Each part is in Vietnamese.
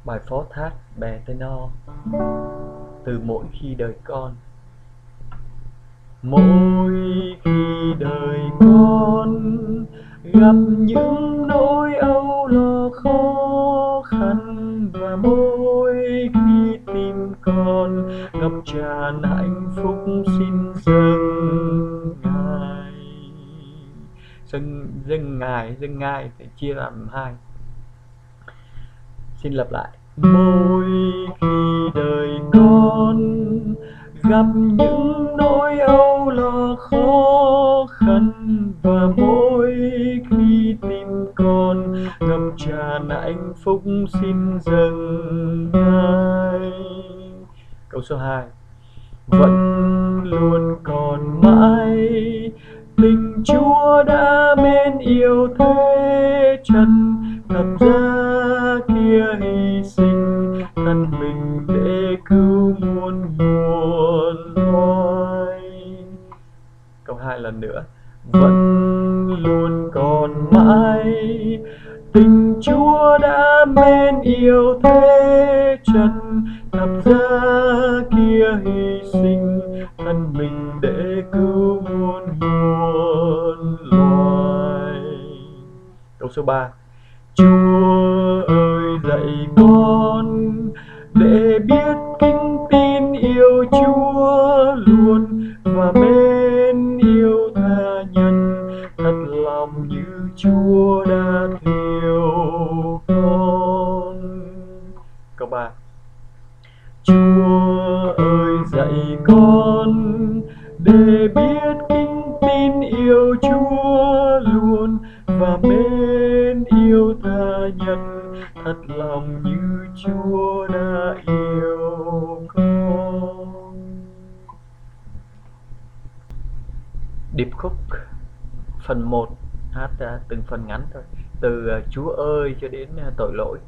Bài phó thác bè Tây No. Từ mỗi khi đời con. Mỗi khi đời con gặp những nỗi âu lo khó khăn, và mỗi khi tim con ngập tràn hạnh phúc xin dâng ngài. Dâng ngài thì chia làm hai. Xin lặp lại. Mỗi khi đời con gặp những nỗi âu lo khó khăn, và mỗi khi tim con ngập tràn hạnh phúc xin dâng ngài. Câu số 2. Vẫn luôn còn mãi tình Chúa đã mến yêu thế trần, thật ra kia hy sinh thân mình để cứu muôn loài. Câu 2 lần nữa. Vẫn luôn còn mãi tình Chúa đã mến yêu thế trần, thật ra kia hy sinh thân mình để cứu muôn loài. Câu số 3. Chúa ơi dạy con để biết kính tin yêu Chúa luôn, và mến yêu tha nhân thật lòng như Chúa đã thương con. Câu 3. Chúa ơi dạy con để biết kính tin yêu Chúa luôn, và mến yêu tha nhân thật lòng như Chúa đã yêu con. Điệp khúc phần 1 hát từng phần ngắn thôi, từ Chúa ơi cho đến tội lỗi.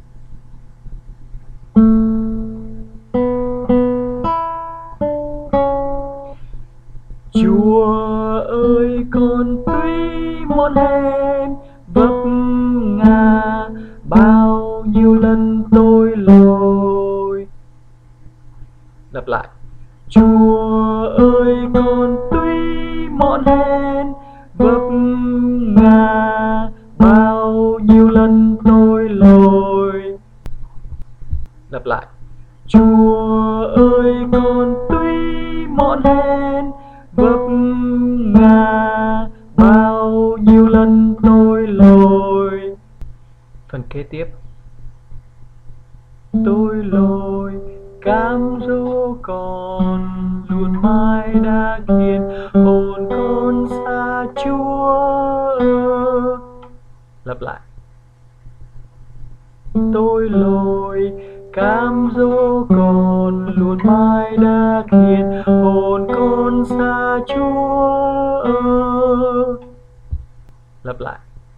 Chúa ơi con tuy mòn hèn vấp ngã bao nhiêu lần tôi lỗi. Lặp lại. Chúa ơi con tuy mòn hèn vấp ngã bao nhiêu lần tôi lỗi. Lặp lại. Chúa ơi con tuy mòn hèn vấp ngã bao nhiêu lần tôi lỗi. Phần kế tiếp. Tôi lỗi cám dỗ con luôn mãi đã khiến hồn con xa Chúa. Lặp lại. Tôi lỗi cám dỗ con luôn mãi đã khiến hồn con xa Chúa. Lặp lại.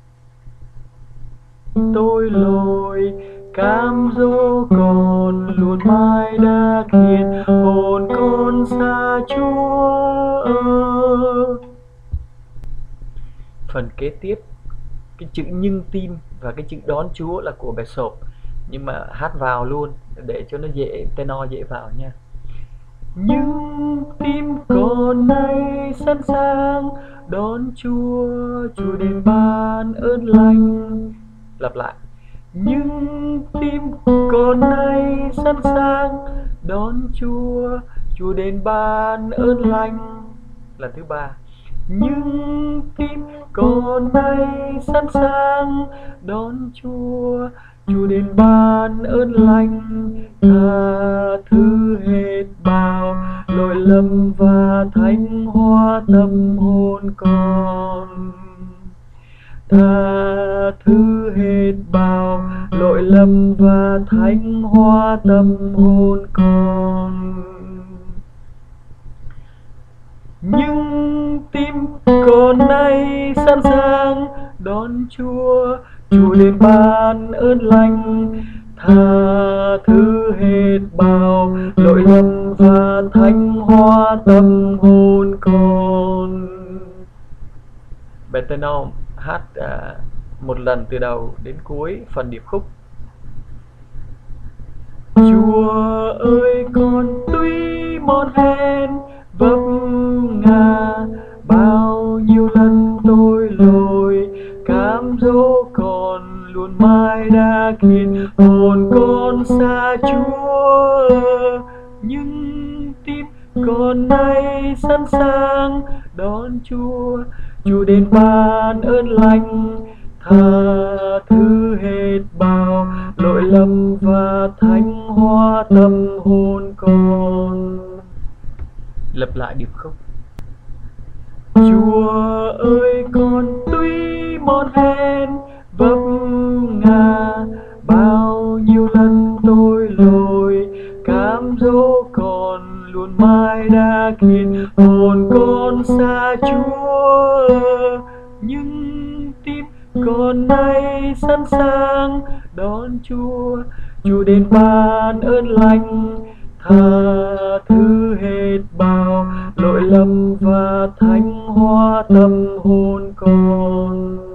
Tôi lỗi cám dỗ con luôn mãi đã khiến hồn con xa Chúa. Phần kế tiếp, cái chữ nhưng tim và cái chữ đón Chúa là của bài sộp, nhưng mà hát vào luôn để cho nó dễ, tenor dễ vào nha. Nhưng tim con nay sẵn sàng đón Chúa, Chúa đến ban ơn lành. Lặp lại. Nhưng tim con nay sẵn sàng đón Chúa, Chúa đến ban ơn lành. Lần thứ 3. Nhưng tim con nay sẵn sàng đón Chúa, Chúa đến ban ơn lành, tha thứ hết bao lỗi lầm và thánh hóa tâm hồn con. Tha thứ hết bao lỗi lầm và thánh hóa tâm hồn con. Nhưng tim con nay sẵn sàng đón Chúa, Chúa đến ban ơn lành, tha thứ hết bao lỗi lầm và thánh hóa tâm hồn con. Bentenom hát một lần từ đầu đến cuối phần điệp khúc. Chúa ơi, con tuy mòn hèn vấp ngã, bao nhiêu lần tôi lỗi, cám dỗ con luôn mãi đã khiến hồn con xa Chúa. Nhưng tim con nay sẵn sàng đón Chúa, Chúa đến ban ơn lành, tha thứ hết bao lỗi lầm và thánh hóa tâm hồn con. Lặp lại điệp khúc. Chúa ơi, con tuy mòn hèn vấp ngã, bao nhiêu lần tôi lỗi, cám dỗ con luôn mãi đã khiến hồn con xa Chúa. Nhưng tim con nay sẵn sàng đón Chúa, Chúa đến ban ơn lành, tha thứ hết bao lỗi lầm và thánh hóa tâm hồn con.